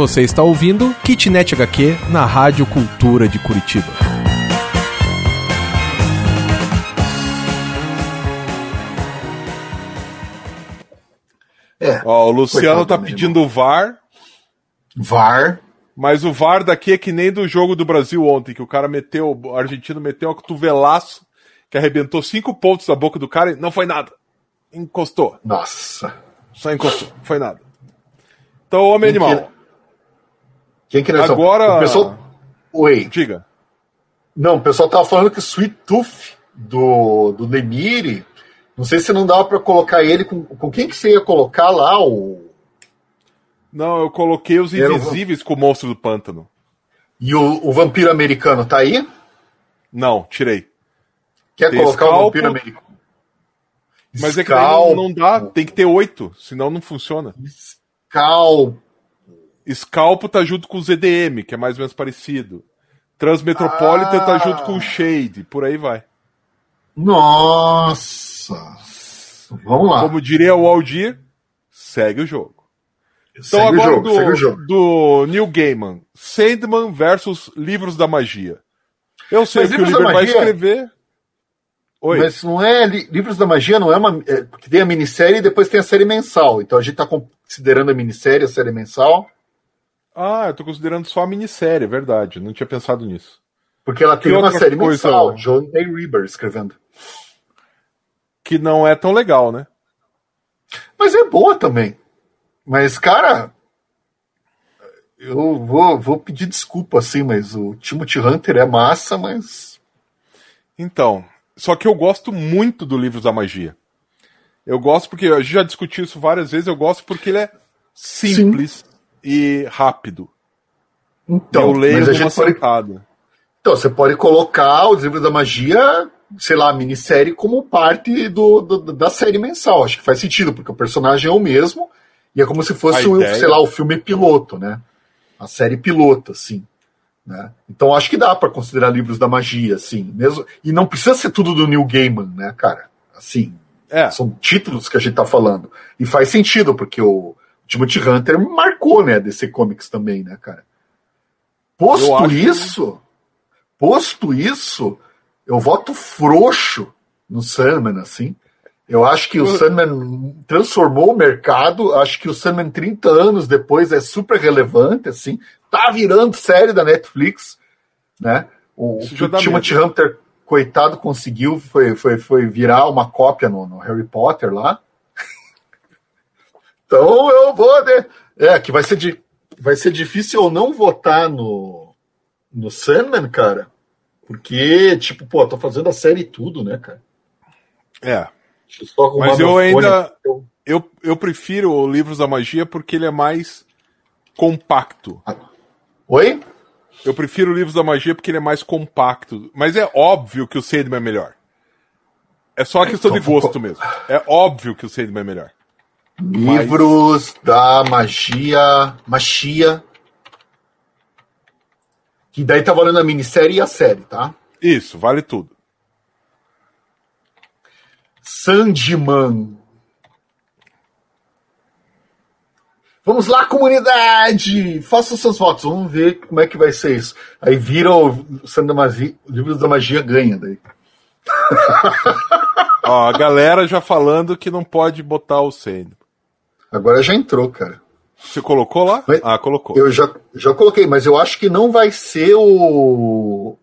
Você está ouvindo Kitnet HQ na Rádio Cultura de Curitiba. Ó, o Luciano tá pedindo o VAR. VAR. Mas o VAR daqui é que nem do jogo do Brasil ontem, que o cara meteu, o argentino meteu um cotovelaço que arrebentou 5 pontos da boca do cara e não foi nada. Encostou. Nossa. Só encostou, não foi nada. Então, homem animal. Quem que agora... O pessoal... Oi. Diga. Não, o pessoal tava falando que o Sweet Tooth do Lemire, não sei se não dava pra colocar ele com quem que você ia colocar lá, Não, eu coloquei os Invisíveis com o Monstro do Pântano. E o Vampiro Americano tá aí? Não, tirei. Quer colocar o Vampiro Americano? Mas é que não dá, tem que ter 8, senão não funciona. Scalpo tá junto com o ZDM, que é mais ou menos parecido. Transmetropolitan tá junto com o Shade, por aí vai. Nossa! Vamos lá. Como diria o Aldir, segue o jogo. Então segue agora o jogo. do Neil Gaiman, Sandman versus Livros da Magia. Eu sei que o Liber vai escrever... Oi. Mas não é... Livros da Magia não é uma... porque tem a minissérie e depois tem a série mensal. Então a gente tá considerando a minissérie, a série mensal. Ah, eu tô considerando só a minissérie, é verdade. Não tinha pensado nisso. Porque ela tem uma série mensal, John A. Reber escrevendo. Que não é tão legal, né? Mas é boa também. Mas, cara... Eu vou pedir desculpa, assim, mas o Timothy Hunter é massa, mas... Então... Só que eu gosto muito do Livros da Magia. Eu gosto porque, a gente já discutiu isso várias vezes, eu gosto porque ele é simples e rápido. Então, eu leio numa sentada. Então, você pode colocar os Livros da Magia, sei lá, a minissérie como parte da série mensal. Acho que faz sentido, porque o personagem é o mesmo e é como se fosse, sei lá, o filme piloto, né? A série piloto, assim. Né? Então acho que dá para considerar Livros da Magia, assim, mesmo. E não precisa ser tudo do Neil Gaiman, né, cara? Assim, são títulos que a gente tá falando. E faz sentido, porque o Timothy Hunter marcou, né, DC Comics também, né, cara? Posto isso, eu voto frouxo no Sandman, assim. Eu acho que o Sandman transformou o mercado, acho que o Sandman 30 anos depois é super relevante, assim, tá virando série da Netflix, né? O Timothy Hunter, coitado, conseguiu, foi virar uma cópia no Harry Potter lá. Então eu vou... que vai ser difícil eu não votar no Sandman, cara, porque, tipo, pô, tô fazendo a série e tudo, né, cara? Mas eu ainda... Eu prefiro o Livros da Magia porque ele é mais compacto. Oi? Eu prefiro o Livros da Magia porque ele é mais compacto. Mas é óbvio que o Sandman é melhor. É só questão de gosto mesmo. É óbvio que o Sandman é melhor. Livros da Magia... Que daí tá valendo a minissérie e a série, tá? Isso, vale tudo. Sandman. Vamos lá, comunidade! Façam seus votos, vamos ver como é que vai ser isso. Aí vira o Livros da Magia ganha daí. Ó, a galera já falando que não pode botar o Sandman. Agora já entrou, cara. Você colocou lá? Colocou. Eu já coloquei, mas eu acho que não vai ser o...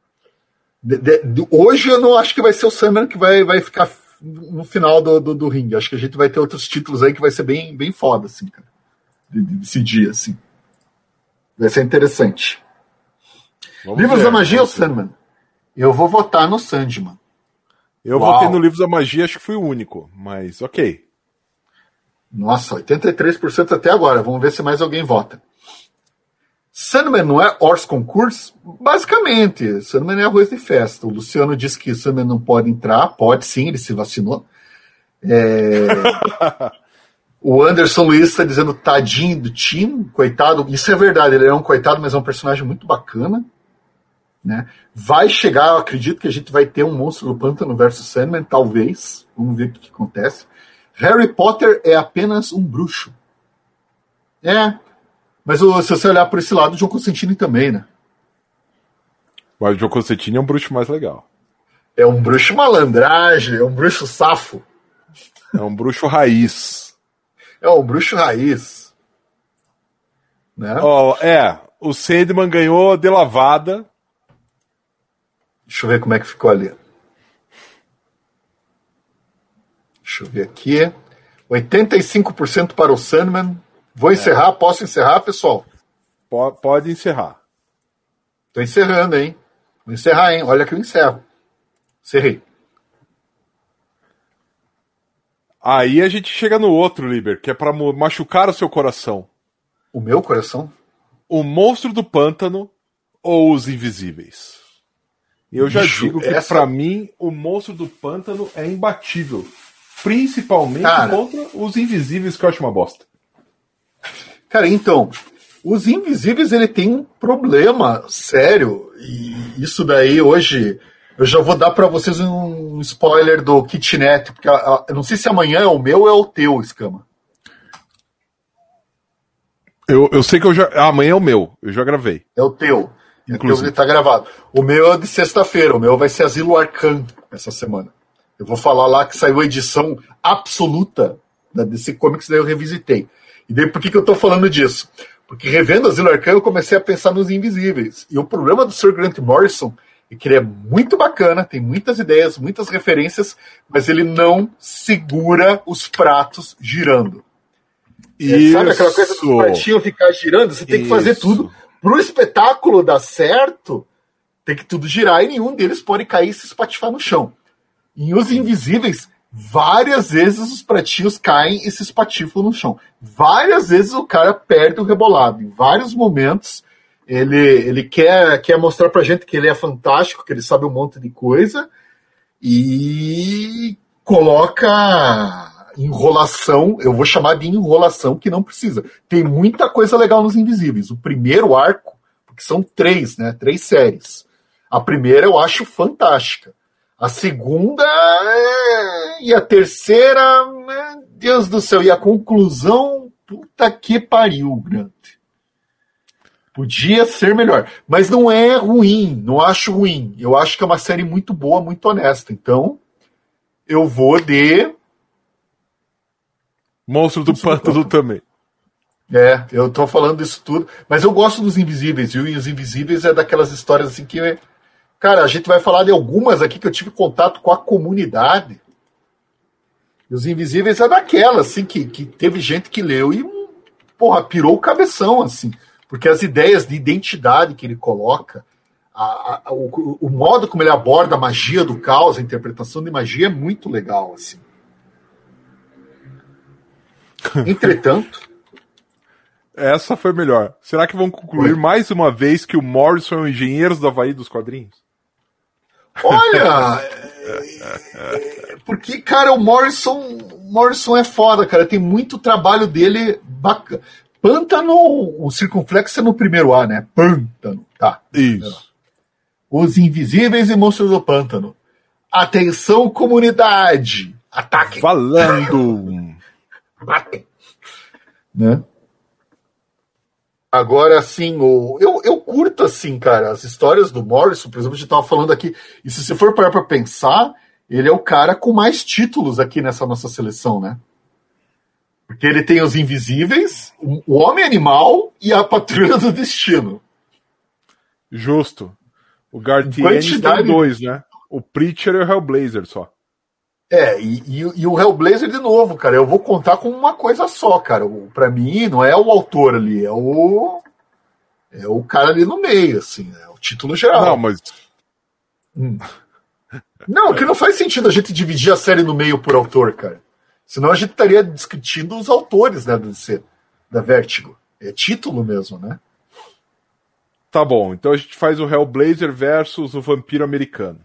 Hoje eu não acho que vai ser o Sandman que vai ficar no final do ringue. Acho que a gente vai ter outros títulos aí que vai ser bem, bem foda, assim, cara. Desse dia, assim. Vai ser interessante. Livros da Magia ou Sandman? Eu vou votar no Sandman. Eu votei no Livros da Magia, acho que fui o único, mas ok. Nossa, 83% até agora. Vamos ver se mais alguém vota. Sandman não é hors concurso? Basicamente, Sandman é arroz de festa. O Luciano disse que Sandman não pode entrar. Pode sim, ele se vacinou. O Anderson Luiz está dizendo tadinho do Tim, coitado. Isso é verdade, ele é um coitado, mas é um personagem muito bacana. Né? Vai chegar, eu acredito que a gente vai ter um Monstro do Pântano versus Sandman, talvez. Vamos ver o que acontece. Harry Potter é apenas um bruxo. Mas se você olhar por esse lado, o John Constantine também, né? Mas o John Constantine é um bruxo mais legal. É um bruxo malandragem, é um bruxo safo. É um bruxo raiz. É um bruxo raiz. Né? O Sandman ganhou de lavada. Deixa eu ver como é que ficou ali. Deixa eu ver aqui. 85% para o Sandman. Vou encerrar? Posso encerrar, pessoal? Pode encerrar. Tô encerrando, hein? Vou encerrar, hein? Olha que eu encerro. Encerrei. Aí a gente chega no outro, Liber, que é pra machucar o seu coração. O meu coração? O Monstro do Pântano ou Os Invisíveis? Eu já digo que, pra mim, o Monstro do Pântano é imbatível. Principalmente contra Os Invisíveis, que eu acho uma bosta. Cara, então, Os Invisíveis, ele tem um problema sério. E isso daí, hoje, eu já vou dar pra vocês um spoiler do Kitnet, porque eu não sei se amanhã é o meu ou é o teu, Escama. Eu sei que amanhã é o meu, eu já gravei. É o teu. Inclusive. Ele tá gravado. O meu é de sexta-feira, o meu vai ser Asilo Arcan essa semana. Eu vou falar lá que saiu a edição absoluta da DC Comics, daí eu revisitei. E daí por que eu tô falando disso? Porque revendo Asilo Arcan eu comecei a pensar nos Invisíveis. E o problema do Sr. Grant Morrison é que ele é muito bacana, tem muitas ideias, muitas referências, mas ele não segura os pratos girando. Sabe aquela coisa do pratinho ficar girando? Você tem que fazer tudo. Pro espetáculo dar certo, tem que tudo girar e nenhum deles pode cair e se espatifar no chão. Em Os Invisíveis, várias vezes os pratinhos caem e se espatifam no chão. Várias vezes o cara perde o rebolado. Em vários momentos, ele quer mostrar pra gente que ele é fantástico, que ele sabe um monte de coisa, e coloca enrolação, eu vou chamar de enrolação, que não precisa. Tem muita coisa legal nos Invisíveis. O primeiro arco, porque são 3, né? 3 séries. A primeira eu acho fantástica. A segunda e a terceira, meu Deus do céu. E a conclusão, puta que pariu, Grant. Podia ser melhor. Mas não é ruim, não acho ruim. Eu acho que é uma série muito boa, muito honesta. Então, eu vou de Monstro do Pântano também. Eu tô falando isso tudo. Mas eu gosto dos Invisíveis, viu? E Os Invisíveis é daquelas histórias assim que... Cara, a gente vai falar de algumas aqui que eu tive contato com a comunidade. E Os Invisíveis é daquelas, assim, que teve gente que leu e, porra, pirou o cabeção, assim. Porque as ideias de identidade que ele coloca, o modo como ele aborda a magia do caos, a interpretação de magia é muito legal, assim. Entretanto... Essa foi melhor. Será que vão concluir mais uma vez que o Morrison é o engenheiro do Havaí dos quadrinhos? Olha... Porque, cara, o Morrison é foda, cara. Tem muito trabalho dele bacana. Pântano, o circunflexo é no primeiro A, né? Pântano, tá. Isso. Os Invisíveis e Monstros do Pântano. Atenção, comunidade! Ataque! Falando! Batem! Né? Agora, assim, eu curto, assim, cara, as histórias do Morrison, por exemplo, a gente tava falando aqui, e se você for parar pra pensar, ele é o cara com mais títulos aqui nessa nossa seleção, né? Porque ele tem Os Invisíveis, o Homem-Animal e a Patrulha do Destino. Justo. O Gartienes tem 2, né? O Preacher e o Hellblazer só. E o Hellblazer, de novo, cara, eu vou contar com uma coisa só, cara. Pra mim, não é o autor ali, é o cara ali no meio, assim, é o título geral. Não, mas... Não, que não faz sentido a gente dividir a série no meio por autor, cara. Senão a gente estaria discutindo os autores, né, da Vertigo. É título mesmo, né? Tá bom, então a gente faz o Hellblazer versus o Vampiro Americano.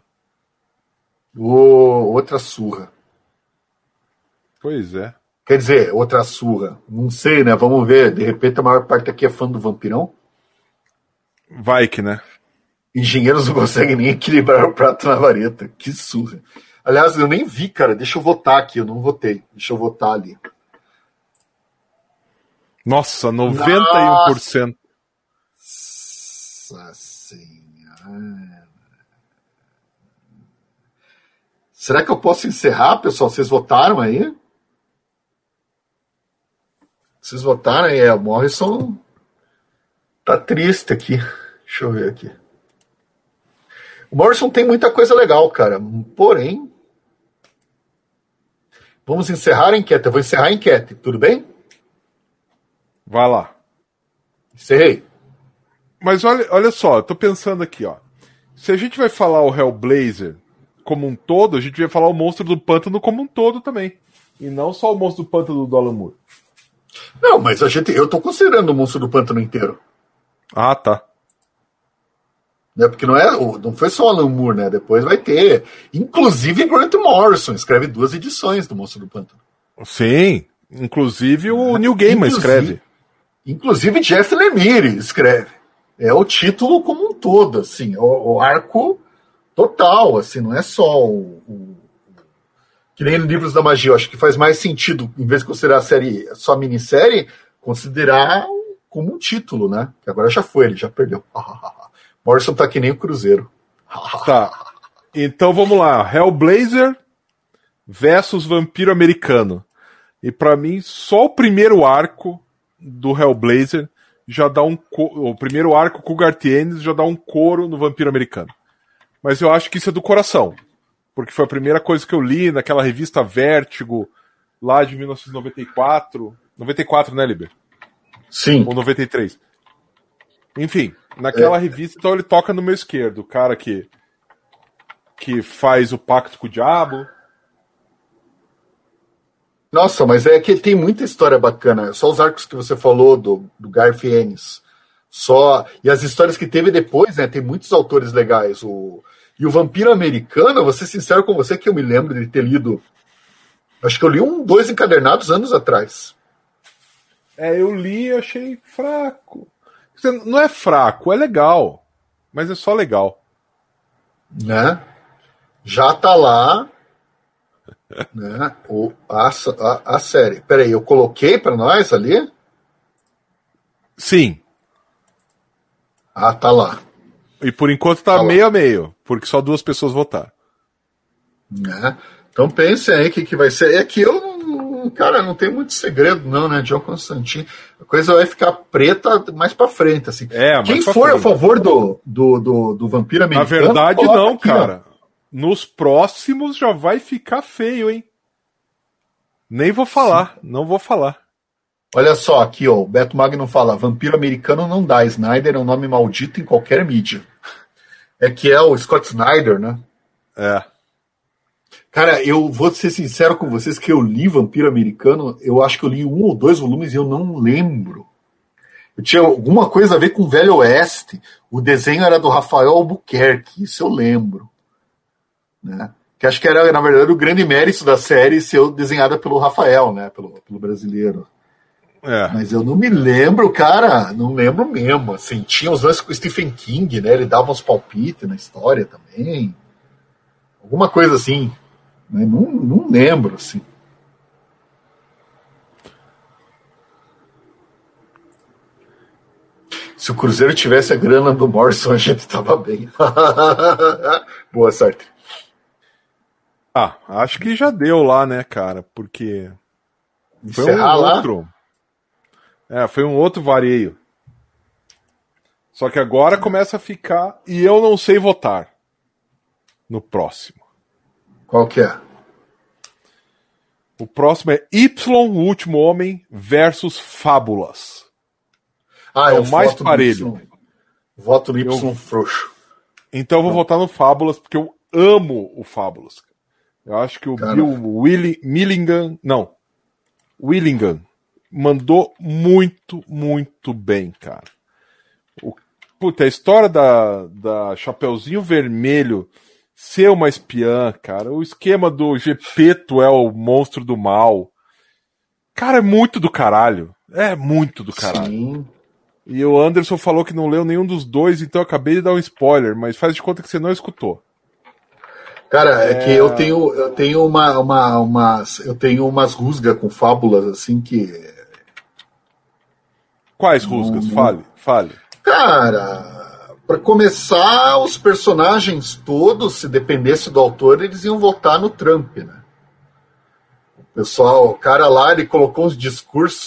Outra surra. Pois é. Quer dizer, outra surra. Não sei, né? Vamos ver. De repente a maior parte aqui é fã do Vampirão. Vai que, né? Engenheiros não conseguem nem equilibrar o prato na vareta. Que surra. Aliás, eu nem vi, cara. Deixa eu votar aqui. Eu não votei. Deixa eu votar ali. Nossa, 91%. Nossa Senhora. Será que eu posso encerrar, pessoal? Vocês votaram aí? Vocês votaram aí? O Morrison tá triste aqui. Deixa eu ver aqui. O Morrison tem muita coisa legal, cara. Porém, vamos encerrar a enquete. Eu vou encerrar a enquete, tudo bem? Vai lá. Encerrei. Mas olha só, eu tô pensando aqui, ó. Se a gente vai falar o Hellblazer como um todo, a gente vai falar o Monstro do Pântano como um todo também. E não só o Monstro do Pântano do Alan Moore. Não, mas eu tô considerando o Monstro do Pântano inteiro. Ah, tá. Porque não foi só o Alan Moore, né? Depois vai ter. Inclusive Grant Morrison escreve 2 edições do Monstro do Pântano. Sim, inclusive o Neil Gaiman escreve. Inclusive Jeff Lemire escreve. É o título como um todo, assim, o arco total, assim, não é só que nem no Livros da Magia. Eu acho que faz mais sentido, em vez de considerar a série só minissérie, considerar como um título, né? Que agora já foi, ele já perdeu. Morrison tá que nem o Cruzeiro. Tá. Então vamos lá. Hellblazer versus Vampiro Americano. E pra mim, só o primeiro arco do Hellblazer já dá o primeiro arco com o Garth Ennis já dá um couro no Vampiro Americano. Mas eu acho que isso é do coração. Porque foi a primeira coisa que eu li naquela revista Vértigo, lá de 1994. 94, né, Liber? Sim. Ou 93. Enfim, naquela revista, então ele toca no meu esquerdo. O cara que faz o pacto com o diabo. Nossa, mas é que tem muita história bacana. Só os arcos que você falou do Garth Ennis. E as histórias que teve depois, né? Tem muitos autores legais. E o Vampiro Americano, eu vou ser sincero com você que eu me lembro de ter lido. Acho que eu li 2 encadernados anos atrás. Eu li e achei fraco. Não é fraco, é legal. Mas é só legal. Né? Já tá lá. Né? A série. Peraí, eu coloquei pra nós ali? Sim. Tá lá. E por enquanto tá meio a meio, porque só 2 pessoas votaram. Né? Então pensem aí o que vai ser. É que cara, não tem muito segredo não, né? John Constantine. A coisa vai ficar preta mais pra frente, assim. Quem for a favor do Vampiro Americano... Na verdade não, aqui, cara. Ó. Nos próximos já vai ficar feio, hein? Nem vou falar, não vou falar. Olha só, aqui, ó, o Beto Magno fala, Vampiro Americano não dá, Snyder é um nome maldito em qualquer mídia. É que é o Scott Snyder, né? É. Cara, eu vou ser sincero com vocês que eu li Vampiro Americano, eu acho que eu li 1 ou 2 volumes e eu não lembro. Eu tinha alguma coisa a ver com o Velho Oeste, o desenho era do Rafael Albuquerque, isso eu lembro. Né? Que acho que era, na verdade, o grande mérito da série ser desenhada pelo Rafael, né? Pelo brasileiro. Mas eu não me lembro, cara, não lembro mesmo. Assim, tinha os lances com o Stephen King, né? Ele dava uns palpites na história também. Alguma coisa assim. Né? Não lembro, assim. Se o Cruzeiro tivesse a grana do Morrison, a gente tava bem. Boa sorte. Acho que já deu lá, né, cara? Porque foi encerrar outro. Foi um outro vareio. Só que agora começa a ficar. E eu não sei votar no próximo. Qual que é? O próximo é Y, o Último Homem versus Fábulas. É o mais parelho. Voto no Y frouxo. Então eu vou votar no Fábulas, porque eu amo o Fábulas. Eu acho que o Bill Willingham mandou muito, muito bem, cara. A história da Chapeuzinho Vermelho ser uma espiã, cara. O esquema do Gepeto é o monstro do mal. Cara, é muito do caralho. É muito do caralho. Sim. E o Anderson falou que não leu nenhum dos 2, então eu acabei de dar um spoiler, mas faz de conta que você não escutou. Cara, é que eu tenho umas rusgas com fábulas, assim, que Quais rusgas? Fale. Cara, para começar, os personagens todos, se dependesse do autor, eles iam votar no Trump, né? Pessoal, o cara lá, ele colocou uns discursos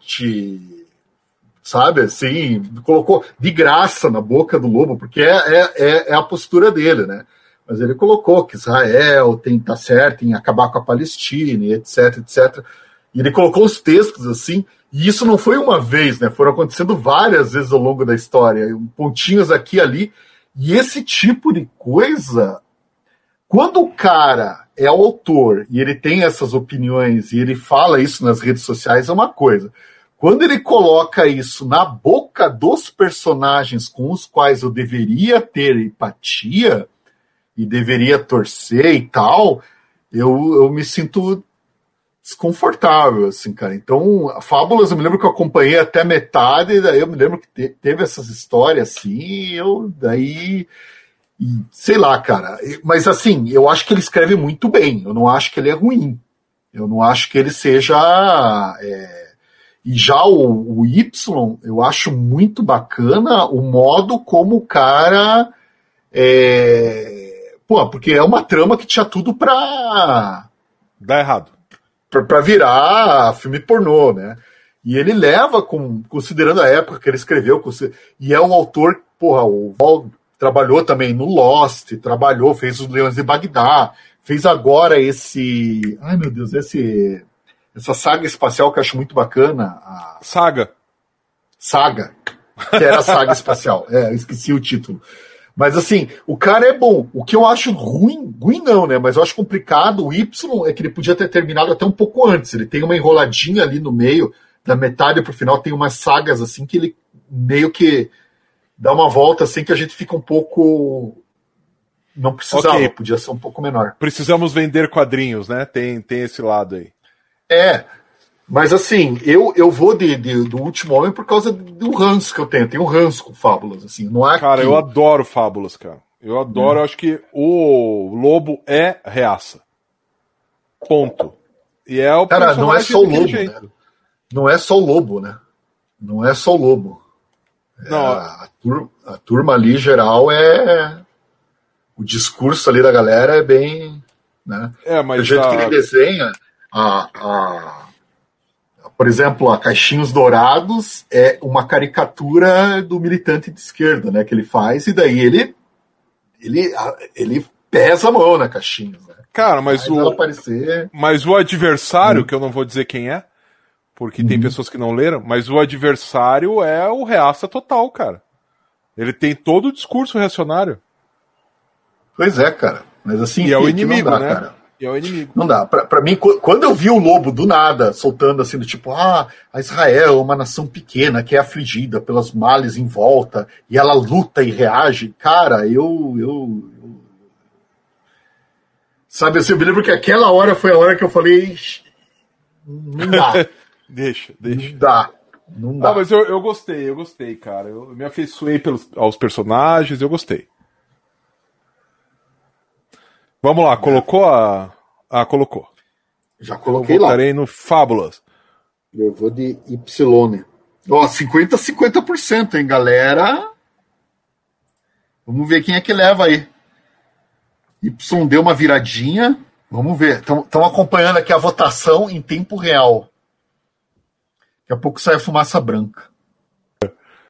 sabe, assim, colocou de graça na boca do Lobo, porque é a postura dele, né? Mas ele colocou que Israel tá certo em acabar com a Palestina, e etc, etc. E ele colocou os textos assim, e isso não foi uma vez, né? Foram acontecendo várias vezes ao longo da história, pontinhos aqui e ali, e esse tipo de coisa, quando o cara é o autor e ele tem essas opiniões e ele fala isso nas redes sociais, é uma coisa. Quando ele coloca isso na boca dos personagens com os quais eu deveria ter empatia e deveria torcer e tal, eu me sinto desconfortável, assim, cara. Então, Fábulas, eu me lembro que eu acompanhei até metade, daí eu me lembro que teve essas histórias assim, sei lá, cara. Mas assim, eu acho que ele escreve muito bem. Eu não acho que ele é ruim. Eu não acho que ele seja. E já o Y, eu acho muito bacana o modo como o cara. Porque é uma trama que tinha tudo pra. Dá errado. Pra virar filme pornô, né? E ele leva, considerando a época que ele escreveu, e é um autor, o Val trabalhou também no Lost, fez os Leões de Bagdá, fez agora ai meu Deus, essa saga espacial que eu acho muito bacana. Saga, que era a saga espacial, eu esqueci o título. Mas assim, o cara é bom. O que eu acho ruim não, né? Mas eu acho complicado, o Y é que ele podia ter terminado até um pouco antes. Ele tem uma enroladinha ali no meio, da metade pro final, tem umas sagas assim que ele meio que dá uma volta assim que a gente fica um pouco. Não precisava, podia ser um pouco menor. Precisamos vender quadrinhos, né? Tem esse lado aí. Mas assim, eu vou do Último Homem por causa do ranço que eu tenho. Tenho um ranço com Fábulas, assim. Não é cara, eu adoro Fábulas, cara. Eu adoro, eu acho que o Lobo é reaça. Ponto. E é o cara, não é só o Lobo, né? Não é só o Lobo, né? Não é só o Lobo. A turma ali, geral, o discurso ali da galera é bem, né? Mas o jeito que ele desenha por exemplo, a Caixinhos Dourados é uma caricatura do militante de esquerda, né, que ele faz, e daí ele pesa a mão na Caixinhos, né? Cara, mas o adversário, que eu não vou dizer quem é, porque tem pessoas que não leram, mas o adversário é o reaça total, cara. Ele tem todo o discurso reacionário. Pois é, cara. Mas assim, e é o inimigo, dá, né? Cara. E é o inimigo. Não dá. Pra mim, quando eu vi o Lobo do nada, soltando assim, do tipo, a Israel é uma nação pequena que é afligida pelos males em volta, e ela luta e reage, cara, sabe, assim, eu me lembro que aquela hora foi a hora que eu falei, não dá. Deixa. Não dá. Mas eu gostei, cara. Eu me afeiçoei aos personagens, eu gostei. Vamos lá, colocou colocou. Já coloquei lá. Eu voltarei no Fábulas. Eu vou de Y. 50%, hein, galera? Vamos ver quem é que leva aí. Y deu uma viradinha. Vamos ver. Estão acompanhando aqui a votação em tempo real. Daqui a pouco sai a fumaça branca.